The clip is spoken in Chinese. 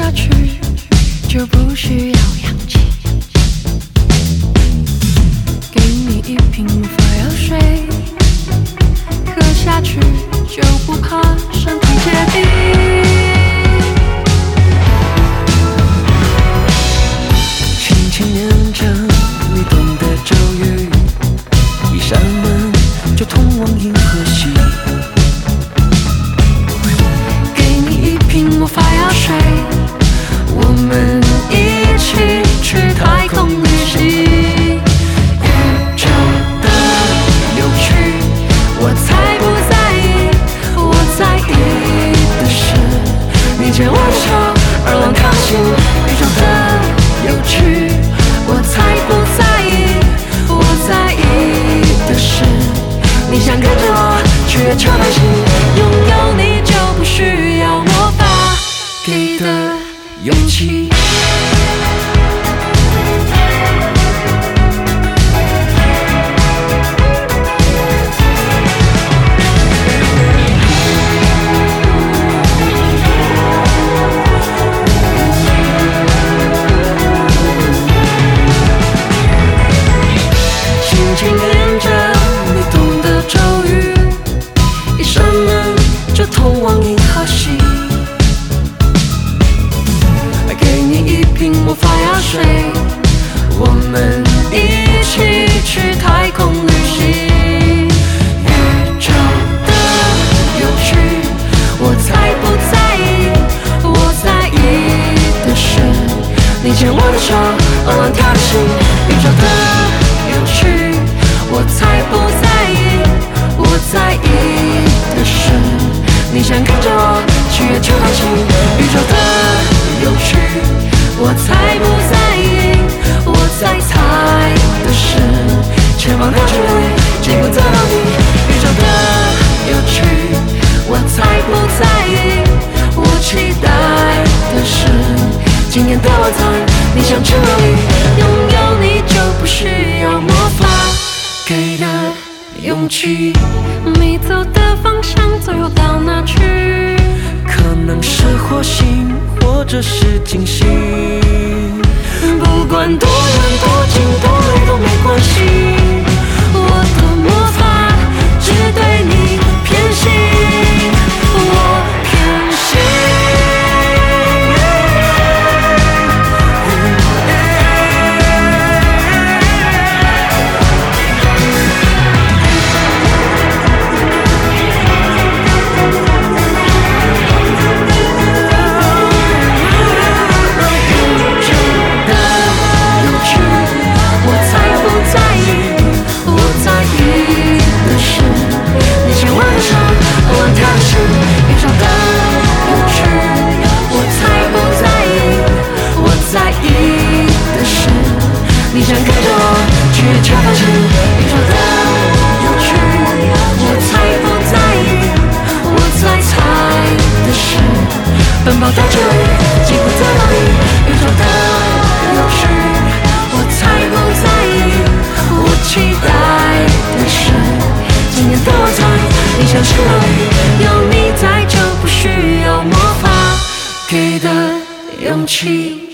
下去就不需要氧气。给你一瓶魔法药水，喝下去就不怕身体结冰。 轻轻念着你懂的咒语，一扇门就通往银河系。 给你一瓶魔法药水，我们一起去太空旅行。宇宙的有趣，我才不在意，我在意的是你牵我的手，而让它进宇宙的有趣，我才不在意，我在意的是你想跟着我去月球旅行，拥有你就不需要魔法给的勇气。轻轻念着你懂的咒语，一扇门就通往银河系。给你一瓶魔法药水，我们一起去太空旅行。宇宙的有趣，我才不在意，我在意的是你牵我的手，偶然跳进宇宙的有趣，我才不在意，我在意的是你想跟着我去月球旅行。宇宙的有趣，我才不在意，我在猜的是前方的距离经不得到你。宇宙的有趣，我才不在意，我期待的是今夜的晚餐你想去哪里，拥有你就不需要魔法给的勇气。你走的方向最后到哪去？ 可能是火星，或者是金星。 不管多远多近多累都没关系，我的魔法只对你偏心，我偏心。你想跟着我去月球旅行，宇宙的有趣，我才不在意，我在猜的是奔跑的距离经不得到你。宇宙的有趣，我才不在意，我期待的是今夜的晚餐你想去哪里，有你在就不需要魔法给的勇气。